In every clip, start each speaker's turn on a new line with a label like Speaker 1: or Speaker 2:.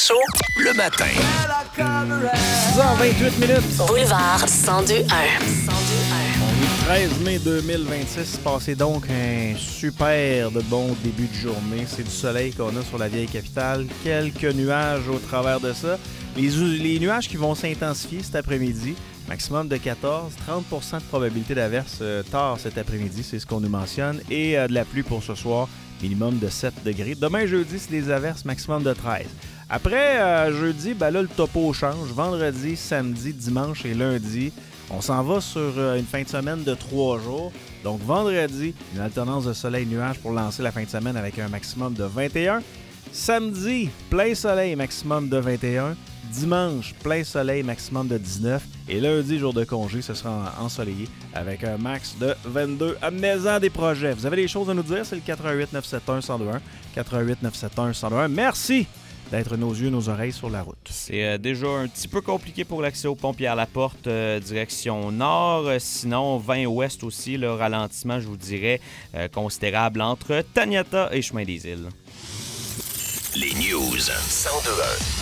Speaker 1: Show, le matin.
Speaker 2: 6h28 minutes.
Speaker 3: Boulevard 102.1.
Speaker 2: On est 13 mai 2026. Passez donc un super de bon début de journée. C'est du soleil qu'on a sur la vieille capitale. Quelques nuages au travers de ça. Les nuages qui vont s'intensifier cet après-midi. Maximum de 14, 30% de probabilité d'averse tard cet après-midi, c'est ce qu'on nous mentionne. Et de la pluie pour ce soir, minimum de 7 degrés. Demain, jeudi, c'est des averses, maximum de 13. Après, jeudi, là, le topo change. Vendredi, samedi, dimanche et lundi, on s'en va sur une fin de semaine de 3 jours. Donc, vendredi, une alternance de soleil-nuage pour lancer la fin de semaine avec un maximum de 21. Samedi, plein soleil, maximum de 21. Dimanche, plein soleil, maximum de 19. Et lundi, jour de congé, ce sera ensoleillé avec un max de 22. Amenez-en des projets. Vous avez des choses à nous dire, c'est le 418-971-1021. 418-971-1021. Merci d'être nos yeux, nos oreilles sur la route.
Speaker 4: C'est déjà un petit peu compliqué pour l'accès au pont Pierre-Laporte, direction nord. Sinon, 20 ouest aussi, le ralentissement, je vous dirais, considérable entre Taniata et Chemin des Îles.
Speaker 1: Les news 102.1.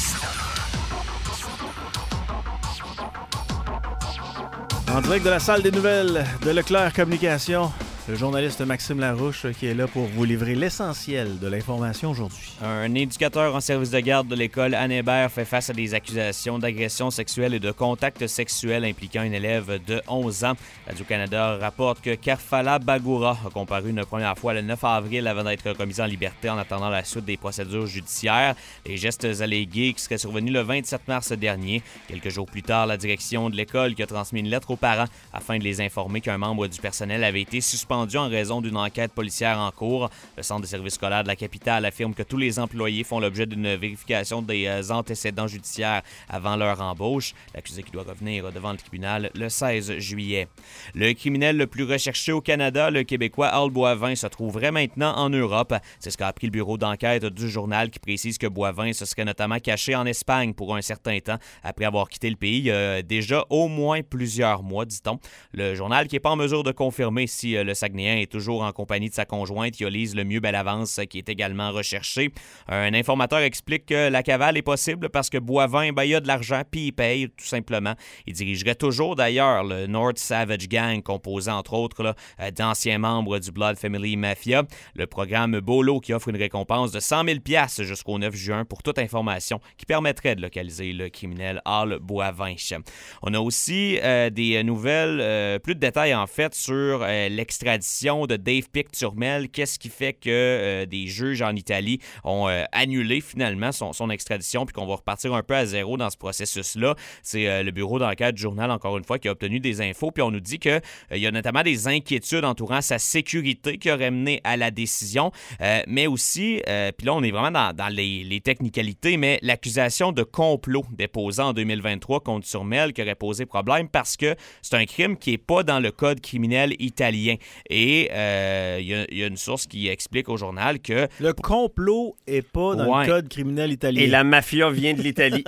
Speaker 2: En direct de la salle des nouvelles de Leclerc Communication, le journaliste Maxime Larouche qui est là pour vous livrer l'essentiel de l'information aujourd'hui.
Speaker 4: Un éducateur en service de garde de l'école Anne Hébert fait face à des accusations d'agression sexuelle et de contact sexuel impliquant une élève de 11 ans. Radio-Canada rapporte que Karfala Bagoura a comparu une première fois le 9 avril avant d'être remise en liberté en attendant la suite des procédures judiciaires. Les gestes allégués qui seraient survenus le 27 mars dernier. Quelques jours plus tard, la direction de l'école qui a transmis une lettre aux parents afin de les informer qu'un membre du personnel avait été suspendu en raison d'une enquête policière en cours. Le Centre de services scolaires de la capitale affirme que tous les employés font l'objet d'une vérification des antécédents judiciaires avant leur embauche. L'accusé qui doit revenir devant le tribunal le 16 juillet. Le criminel le plus recherché au Canada, le Québécois Al Boivin, se trouverait maintenant en Europe. C'est ce qu'a appris le bureau d'enquête du journal qui précise que Boivin se serait notamment caché en Espagne pour un certain temps après avoir quitté le pays il y a déjà au moins plusieurs mois, dit-on. Le journal qui n'est pas en mesure de confirmer si le Saguenayen est toujours en compagnie de sa conjointe Yolise Lemieux-Bellavance, qui est également recherchée. Un informateur explique que la cavale est possible parce que Boivin, il a de l'argent puis il paye, tout simplement. Il dirigerait toujours, d'ailleurs, le North Savage Gang, composé, entre autres, d'anciens membres du Blood Family Mafia. Le programme Bolo, qui offre une récompense de 100 000 $ jusqu'au 9 juin pour toute information qui permettrait de localiser le criminel Al Boivin. On a aussi des nouvelles, plus de détails, en fait, sur l'extradition de Dave Pic-Turmel. Qu'est-ce qui fait que des juges en Italie ont annulé finalement son extradition puis qu'on va repartir un peu à zéro dans ce processus-là? C'est le bureau d'enquête du journal, encore une fois, qui a obtenu des infos puis on nous dit qu'il y a notamment des inquiétudes entourant sa sécurité qui auraient mené à la décision, mais aussi, puis là on est vraiment dans les technicalités, mais l'accusation de complot déposée en 2023 contre Turmel qui aurait posé problème parce que c'est un crime qui n'est pas dans le code criminel italien. Et il y a une source qui explique au journal que...
Speaker 2: Le complot est pas dans le code criminel italien.
Speaker 5: Et la mafia vient de l'Italie.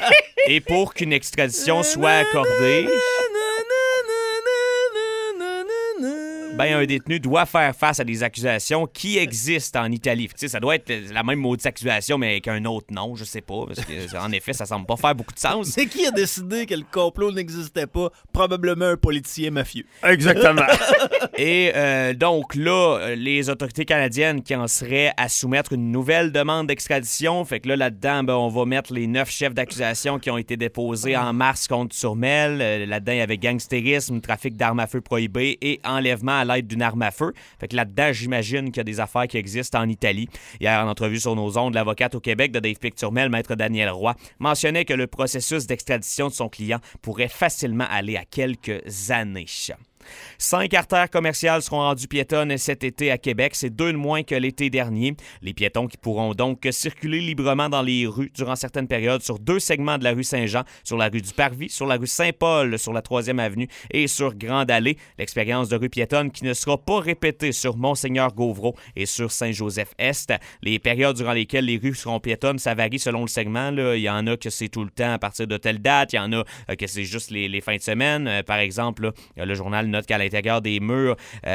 Speaker 4: Et pour qu'une extradition soit accordée... un détenu doit faire face à des accusations qui existent en Italie. Tu sais, ça doit être la même maudite accusation, mais avec un autre nom, je sais pas, parce que en effet, ça semble pas faire beaucoup de sens.
Speaker 2: C'est qui a décidé que le complot n'existait pas? Probablement un politicien mafieux.
Speaker 5: Exactement.
Speaker 4: Et donc là, les autorités canadiennes qui en seraient à soumettre une nouvelle demande d'extradition, fait que là-dedans, on va mettre les 9 chefs d'accusation qui ont été déposés en mars contre Turmel. Là-dedans, il y avait gangstérisme, trafic d'armes à feu prohibées et enlèvement à l'aide d'une arme à feu. Fait que là-dedans, j'imagine qu'il y a des affaires qui existent en Italie. Hier, en entrevue sur nos ondes, l'avocate au Québec de Dave Pic-Turmel, maître Daniel Roy, mentionnait que le processus d'extradition de son client pourrait facilement aller à quelques années. 5 artères commerciales seront rendues piétonnes cet été à Québec. C'est 2 de moins que l'été dernier. Les piétons qui pourront donc circuler librement dans les rues durant certaines périodes sur 2 segments de la rue Saint-Jean, sur la rue du Parvis, sur la rue Saint-Paul, sur la 3e avenue et sur Grande-Allée. L'expérience de rue piétonne qui ne sera pas répétée sur Monseigneur-Gauvreau et sur Saint-Joseph-Est. Les périodes durant lesquelles les rues seront piétonnes, ça varie selon le segment. Il y en a que c'est tout le temps à partir de telle date. Il y en a que c'est juste les fins de semaine. Par exemple, le journal note qu'à l'intérieur des murs,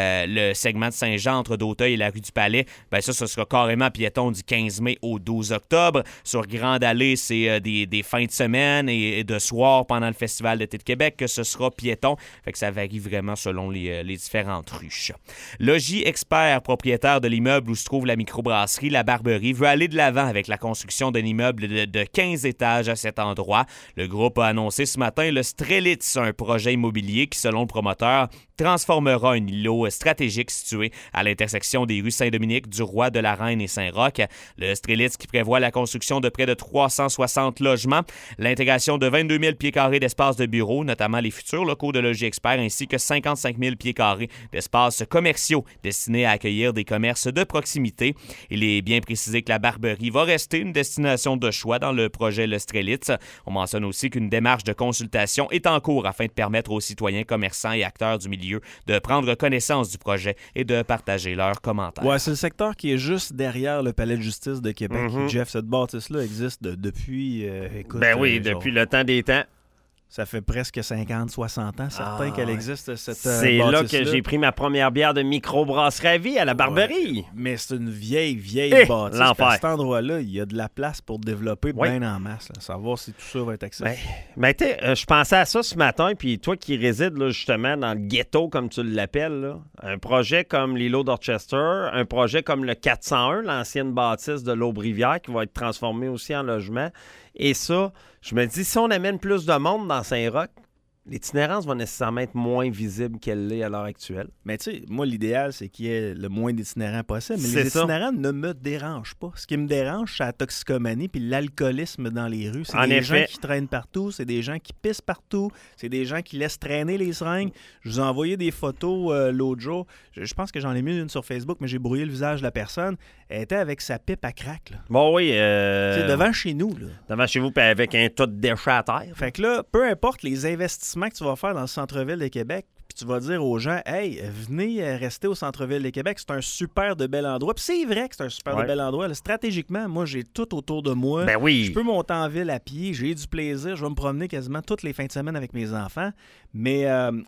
Speaker 4: le segment de Saint-Jean entre d'Auteuil et la rue du Palais, ben ça, ce sera carrément piéton du 15 mai au 12 octobre. Sur Grande Allée, c'est des fins de semaine et de soir pendant le Festival d'été de Québec que ce sera piéton. Fait que ça varie vraiment selon les différentes rues. Logis Expert, propriétaire de l'immeuble où se trouve la microbrasserie La Barberie, veut aller de l'avant avec la construction d'un immeuble de 15 étages à cet endroit. Le groupe a annoncé ce matin le Strelitz, un projet immobilier qui, selon le promoteur, transformera un îlot stratégique situé à l'intersection des rues Saint-Dominique, du Roi, de la Reine et Saint-Roch. Le Strelitz qui prévoit la construction de près de 360 logements, l'intégration de 22 000 pieds carrés d'espaces de bureaux, notamment les futurs locaux de Logis Expert, ainsi que 55 000 pieds carrés d'espaces commerciaux destinés à accueillir des commerces de proximité. Il est bien précisé que la Barberie va rester une destination de choix dans le projet Le Strelitz. On mentionne aussi qu'une démarche de consultation est en cours afin de permettre aux citoyens, commerçants et acteurs du milieu de prendre connaissance du projet et de partager leurs commentaires.
Speaker 2: Ouais, c'est le secteur qui est juste derrière le Palais de justice de Québec. Jeff, cette bâtisse-là existe depuis,
Speaker 5: depuis le temps des temps.
Speaker 2: Ça fait presque 50, 60 ans, certain qu'elle existe, cette
Speaker 5: c'est
Speaker 2: bâtisse-là.
Speaker 5: là que j'ai pris ma première bière de microbrasserie à vie à la Barberie.
Speaker 2: Ouais, mais c'est une vieille bâtisse.
Speaker 5: L'enfer.
Speaker 2: À cet endroit-là, il y a de la place pour développer bien en masse. Là. Savoir si tout ça va être accessible.
Speaker 5: Mais tu sais, je pensais à ça ce matin, puis toi qui résides là, justement dans le ghetto, comme tu l'appelles, là, un projet comme l'îlot d'Orchester, un projet comme le 401, l'ancienne bâtisse de l'Aube-Rivière, qui va être transformée aussi en logement. Et ça, je me dis, si on amène plus de monde dans Saint-Roch, l'itinérance va nécessairement être moins visible qu'elle l'est à l'heure actuelle.
Speaker 2: Mais tu sais, moi, l'idéal, c'est qu'il y ait le moins d'itinérants possible. Mais
Speaker 5: C'est
Speaker 2: les
Speaker 5: ça.
Speaker 2: itinérants ne me dérangent pas. Ce qui me dérange, c'est la toxicomanie puis l'alcoolisme dans les rues. C'est
Speaker 5: En
Speaker 2: des
Speaker 5: effet.
Speaker 2: gens qui traînent partout, c'est des gens qui pissent partout, c'est des gens qui laissent traîner les seringues. Je vous ai envoyé des photos l'autre jour. Je pense que j'en ai mis une sur Facebook, mais j'ai brouillé le visage de la personne. Elle était avec sa pipe à crack. Là.
Speaker 5: Bon, oui.
Speaker 2: C'est devant chez nous. Là.
Speaker 5: Devant chez vous, puis avec un tas de déchets à terre.
Speaker 2: Fait que là, peu importe les investissements que tu vas faire dans le centre-ville de Québec, puis tu vas dire aux gens, hey, venez rester au centre-ville de Québec, c'est un super de bel endroit. Puis c'est vrai que c'est un super de bel endroit. Là, stratégiquement, moi, j'ai tout autour de moi.
Speaker 5: Ben oui.
Speaker 2: Je peux monter en ville à pied, j'ai du plaisir, je vais me promener quasiment toutes les fins de semaine avec mes enfants. Mais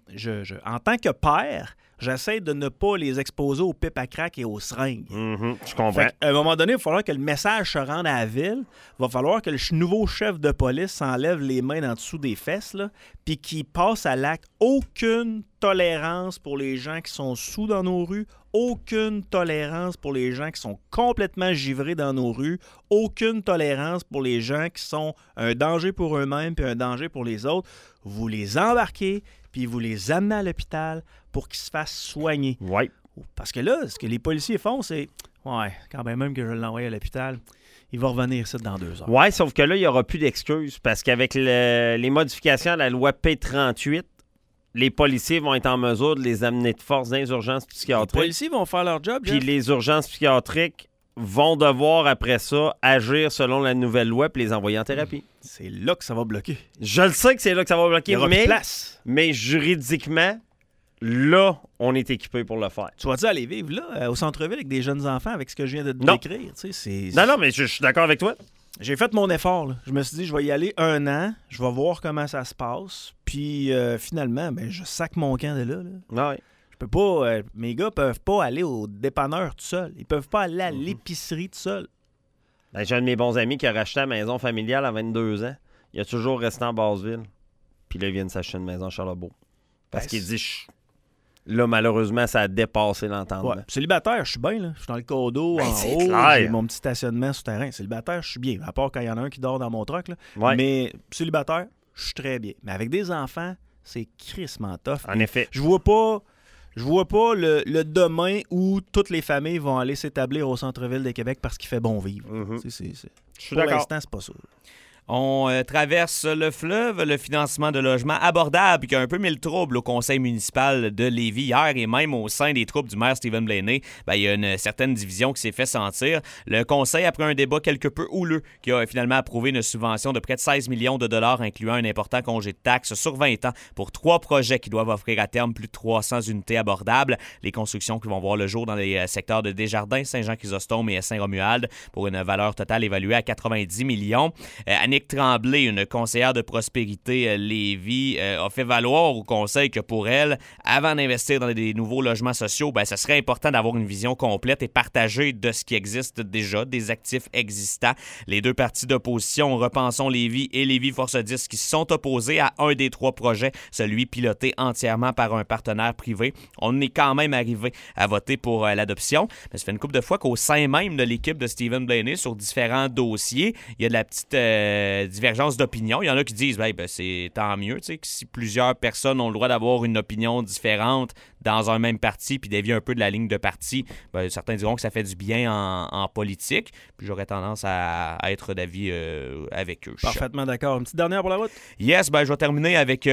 Speaker 2: en tant que père, j'essaie de ne pas les exposer aux pipes à crack et aux seringues.
Speaker 5: Je comprends.
Speaker 2: À un moment donné, il va falloir que le message se rende à la ville. Il va falloir que le nouveau chef de police s'enlève les mains en dessous des fesses, là, puis qu'il passe à l'acte. Aucune tolérance pour les gens qui sont sous dans nos rues. Aucune tolérance pour les gens qui sont complètement givrés dans nos rues. Aucune tolérance pour les gens qui sont un danger pour eux-mêmes puis un danger pour les autres. Vous les embarquez puis vous les amenez à l'hôpital pour qu'ils se fassent soigner.
Speaker 5: Oui.
Speaker 2: Parce que là, ce que les policiers font, c'est « Ouais, quand même que je l'envoie à l'hôpital, il va revenir ici dans 2 heures. »
Speaker 5: Oui, sauf que là, il n'y aura plus d'excuses parce qu'avec les modifications à la loi P38, les policiers vont être en mesure de les amener de force dans les urgences
Speaker 2: Les
Speaker 5: psychiatriques.
Speaker 2: policiers vont faire leur job,
Speaker 5: Puis
Speaker 2: Jeff.
Speaker 5: les urgences psychiatriques vont devoir, après ça, agir selon la nouvelle loi puis les envoyer en thérapie.
Speaker 2: C'est là que ça va bloquer.
Speaker 5: Je le sais que c'est là que ça va
Speaker 2: Il
Speaker 5: bloquer,
Speaker 2: y aura plus de
Speaker 5: mais,
Speaker 2: place.
Speaker 5: mais juridiquement, là, on est équipé pour le faire.
Speaker 2: Tu vas-tu aller vivre là, au centre-ville, avec des jeunes enfants, avec ce que je viens de te
Speaker 5: Non.
Speaker 2: décrire? Tu sais, c'est...
Speaker 5: Non, mais je suis d'accord avec toi.
Speaker 2: J'ai fait mon effort. Là. Je me suis dit, je vais y aller 1 an, je vais voir comment ça se passe. Puis finalement, ben, je sac mon camp de là.
Speaker 5: Ouais.
Speaker 2: Je peux pas. Mes gars peuvent pas aller au dépanneur tout seuls. Ils peuvent pas aller à l'épicerie tout seuls.
Speaker 5: Ben, j'ai un de mes bons amis qui a racheté la maison familiale à 22 ans. Il a toujours resté en Basseville. Puis là, il vient de s'acheter une maison à Charlebourg. Parce
Speaker 2: Ben,
Speaker 5: qu'il dit, là, malheureusement, ça a dépassé l'entendement.
Speaker 2: Ouais. Célibataire, je suis bien. Là. Je suis dans le codo,
Speaker 5: Ben,
Speaker 2: en
Speaker 5: c'est
Speaker 2: haut.
Speaker 5: clair.
Speaker 2: J'ai mon petit stationnement souterrain. Célibataire, je suis bien. À part quand il y en a un qui dort dans mon truck. Là.
Speaker 5: Ouais.
Speaker 2: Mais célibataire, je suis très bien. Mais avec des enfants, c'est crissement tough.
Speaker 5: En effet.
Speaker 2: Je vois pas le demain où toutes les familles vont aller s'établir au centre-ville de Québec parce qu'il fait bon vivre.
Speaker 5: Mhm.
Speaker 2: C'est-
Speaker 5: Je suis
Speaker 2: Pour
Speaker 5: d'accord.
Speaker 2: l'instant, c'est pas ça.
Speaker 4: On traverse le fleuve, le financement de logements abordables qui a un peu mis le trouble au conseil municipal de Lévis hier et même au sein des troupes du maire Stephen Blaney. Ben, il y a une certaine division qui s'est fait sentir. Le conseil, après un débat quelque peu houleux, qui a finalement approuvé une subvention de près de 16 millions de dollars incluant un important congé de taxes sur 20 ans pour 3 projets qui doivent offrir à terme plus de 300 unités abordables. Les constructions qui vont voir le jour dans les secteurs de Desjardins, Saint-Jean-Chrysostome et Saint-Romuald pour une valeur totale évaluée à 90 millions. Annick Tremblay, une conseillère de prospérité Lévis, a fait valoir au conseil que pour elle, avant d'investir dans des nouveaux logements sociaux, ça serait important d'avoir une vision complète et partagée de ce qui existe déjà, des actifs existants. Les deux partis d'opposition, Repensons Lévis et Lévis Force 10, qui se sont opposés à un des 3 projets, celui piloté entièrement par un partenaire privé. On est quand même arrivé à voter pour l'adoption, mais ça fait une couple de fois qu'au sein même de l'équipe de Stephen Blaney, sur différents dossiers, il y a de la petite divergence d'opinion. Il y en a qui disent c'est tant mieux, que si plusieurs personnes ont le droit d'avoir une opinion différente dans un même parti puis dévier un peu de la ligne de parti, certains diront que ça fait du bien en politique. Puis j'aurais tendance à être d'avis avec eux.
Speaker 2: Parfaitement d'accord. Une petite dernière pour la route?
Speaker 4: Yes, je vais terminer avec...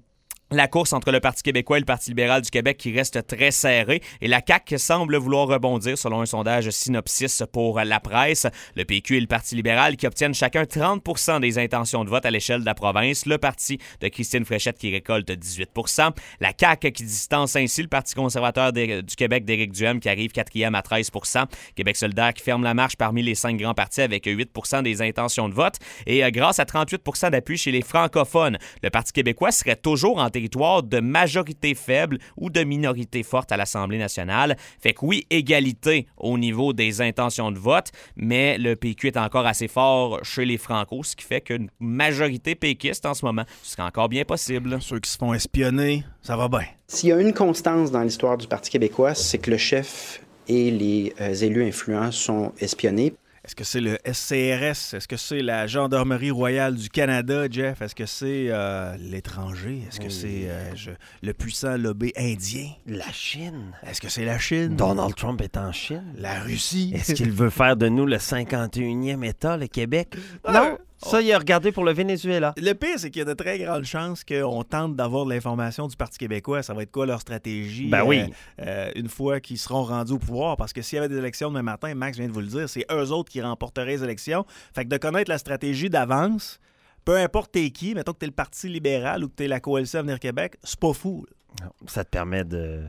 Speaker 4: la course entre le Parti québécois et le Parti libéral du Québec qui reste très serrée et la CAQ semble vouloir rebondir selon un sondage Synopsis pour la presse. Le PQ et le Parti libéral qui obtiennent chacun 30% des intentions de vote à l'échelle de la province. Le Parti de Christine Fréchette qui récolte 18%. La CAQ qui distance ainsi le Parti conservateur du Québec d'Éric Duhem qui arrive 4e à 13%. Québec solidaire qui ferme la marche parmi les 5 grands partis avec 8% des intentions de vote. Et grâce à 38% d'appui chez les francophones, le Parti québécois serait toujours en territoire de majorité faible ou de minorité forte à l'Assemblée nationale. Fait que oui, égalité au niveau des intentions de vote, mais le PQ est encore assez fort chez les Francos, ce qui fait qu'une majorité péquiste en ce moment, ce serait encore bien possible.
Speaker 2: Ceux qui se font espionner, ça va bien.
Speaker 3: S'il y a une constance dans l'histoire du Parti québécois, c'est que le chef et les élus influents sont espionnés.
Speaker 2: Est-ce que c'est le SCRS? Est-ce que c'est la Gendarmerie royale du Canada, Jeff? Est-ce que c'est l'étranger? Est-ce que c'est le puissant lobby indien?
Speaker 5: La Chine.
Speaker 2: Est-ce que c'est la Chine?
Speaker 5: Donald Trump est en Chine.
Speaker 2: La Russie?
Speaker 5: Est-ce qu'il veut faire de nous le 51e État, le Québec?
Speaker 2: Non.
Speaker 5: Ça, il a regardé pour le Venezuela.
Speaker 2: Le pire, c'est qu'il y a de très grandes chances qu'on tente d'avoir de l'information du Parti québécois. Ça va être quoi leur stratégie
Speaker 5: oui.
Speaker 2: Une fois qu'ils seront rendus au pouvoir? Parce que s'il y avait des élections demain matin, Max vient de vous le dire, c'est eux autres qui remporteraient les élections. Fait que de connaître la stratégie d'avance, peu importe t'es qui, mettons que t'es le Parti libéral ou que t'es la Coalition Avenir Québec, c'est pas fou.
Speaker 5: Ça te permet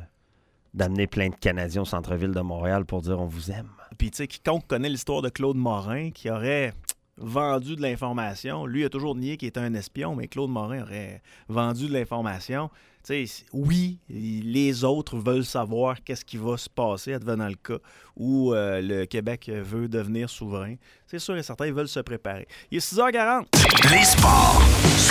Speaker 5: d'amener plein de Canadiens au centre-ville de Montréal pour dire « on vous aime ».
Speaker 2: Puis tu sais, quiconque connaît l'histoire de Claude Morin, qui aurait vendu de l'information. Lui a toujours nié qu'il était un espion, mais Claude Morin aurait vendu de l'information. Tu sais, oui, les autres veulent savoir qu'est-ce qui va se passer advenant le cas où le Québec veut devenir souverain. C'est sûr et certain, ils veulent se préparer. Il est 6h40.
Speaker 1: Les sports.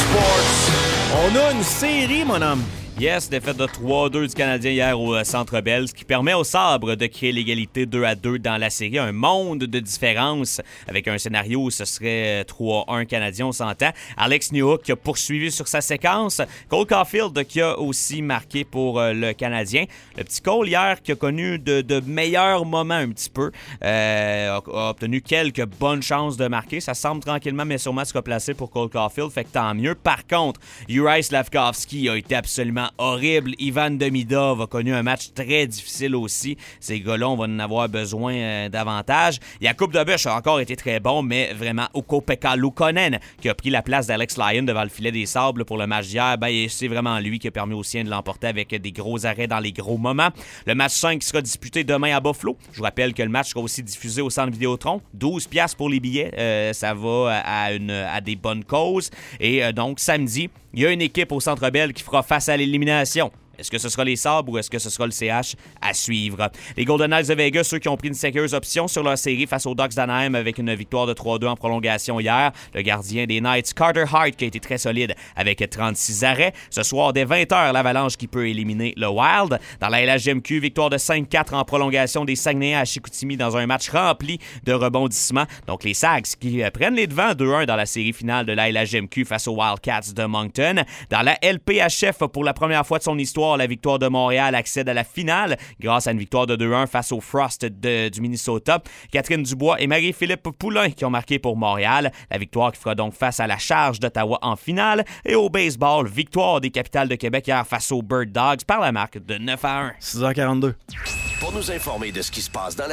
Speaker 2: On a une série, mon homme.
Speaker 4: Yes, défaite de 3-2 du Canadien hier au Centre Bell, ce qui permet au Sabre de créer l'égalité 2-2 dans la série. Un monde de différence avec un scénario où ce serait 3-1 Canadien, on s'entend. Alex Newhook qui a poursuivi sur sa séquence. Cole Caulfield qui a aussi marqué pour le Canadien. Le petit Cole hier qui a connu de meilleurs moments un petit peu. A obtenu quelques bonnes chances de marquer. Ça semble tranquillement mais sûrement se replacer pour Cole Caulfield, fait que tant mieux. Par contre, Juraj Slafkovský a été absolument horrible. Ivan Demidov a connu un match très difficile aussi. Ces gars-là, on va en avoir besoin davantage. Jakub Dobeš a encore été très bon, mais vraiment Ukko-Pekka Luukkonen qui a pris la place d'Alex Lyon devant le filet des Sables pour le match d'hier. C'est vraiment lui qui a permis aux siens de l'emporter avec des gros arrêts dans les gros moments. Le match 5 sera disputé demain à Buffalo. Je vous rappelle que le match sera aussi diffusé au Centre Vidéotron. 12$ pour les billets. Ça va à des bonnes causes. Et donc, samedi, il y a une équipe au Centre Bell qui fera face à l'élimination. Est-ce que ce sera les Sabres ou est-ce que ce sera le CH à suivre? Les Golden Knights de Vegas, ceux qui ont pris une sérieuse option sur leur série face aux Ducks d'Anaheim avec une victoire de 3-2 en prolongation hier. Le gardien des Knights, Carter Hart, qui a été très solide avec 36 arrêts. Ce soir, dès 20h, l'Avalanche qui peut éliminer le Wild. Dans la LHJMQ, victoire de 5-4 en prolongation des Saguenayens à Chicoutimi dans un match rempli de rebondissements. Donc les Sags qui prennent les devants 2-1 dans la série finale de la LHJMQ face aux Wildcats de Moncton. Dans la LPHF, pour la première fois de son histoire, la victoire de Montréal accède à la finale grâce à une victoire de 2-1 face aux Frost du Minnesota. Catherine Dubois et Marie-Philippe Poulain qui ont marqué pour Montréal. La victoire qui fera donc face à la Charge d'Ottawa en finale. Et au baseball, victoire des Capitales de Québec hier face aux Bird Dogs par la marque de 9-1.
Speaker 2: 6h42.
Speaker 1: Pour nous informer de ce qui se passe dans la